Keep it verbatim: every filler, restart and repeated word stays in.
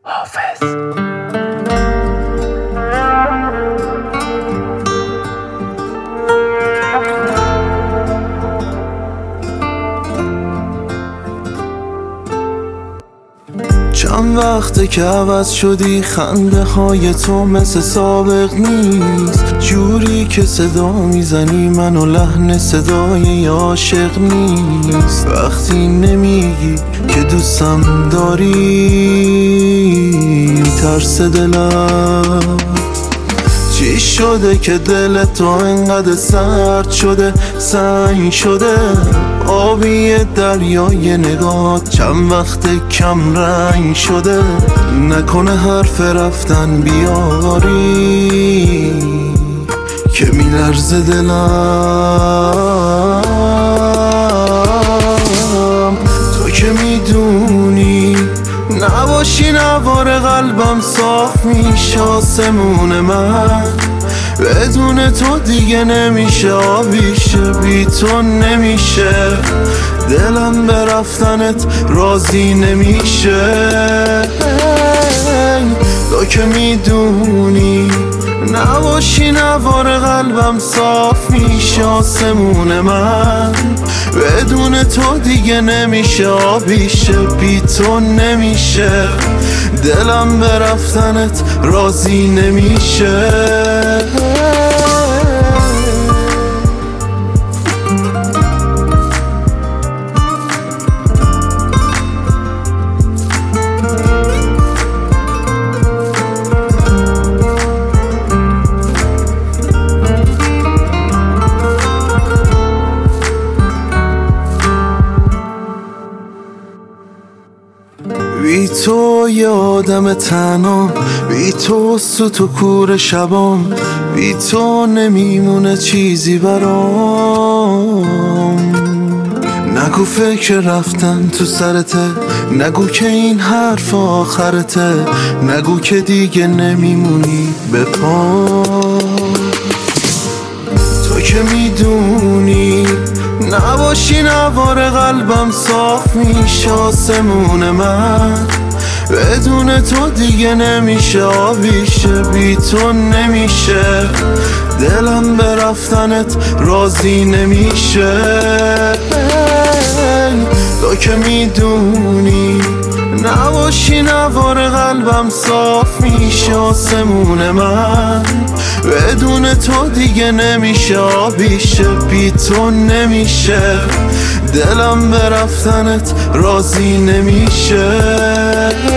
حافظ. چند وقته که عوض شدی، خنده های تو مثل سابق نیست، جوری که صدا میزنی منو لحن صدای عاشق نیست. وقتی نمیگی که دوستم داری ترس دلم، چی شده که دل تو انقدر سرد شده، سنگ شده؟ آبی دریای نگات چند وقت کم رنگ شده. نکنه حرف رفتن بیاری که میلرزه دلم. تو که میدونی نباشی نوار قلبم صاف میشه آسمون من، بدون تو دیگه نمیشه آبیشه، بی تو نمیشه. دلم به رفتنت راضی نمیشه. تو که میدونی نباشی نوار قلبم صاف میشه آسمون من، بدون تو دیگه نمیشه آبیشه، بی تو نمیشه. دلم به رفتنت راضی نمیشه. بی تو یه آدم تنها، بی تو سوت و کور شبام، بی تو نمیمونه چیزی برام. نگو فکر رفتن تو سرته، نگو که این حرف آخرته، نگو که دیگه نمیمونی به پام. تو که میدونی نباشی نوار قلبم صاف میشه آسمون من، بدون تو دیگه نمیشه آبیشه، بی تو نمیشه. دلم به رفتنت راضی نمیشه. تو که میدونی نباشی نوار قلبم صاف میشه آسمون من، بدون تو دیگه نمیشه آبیشه، بی تو نمیشه. دلم به رفتنت راضی نمیشه.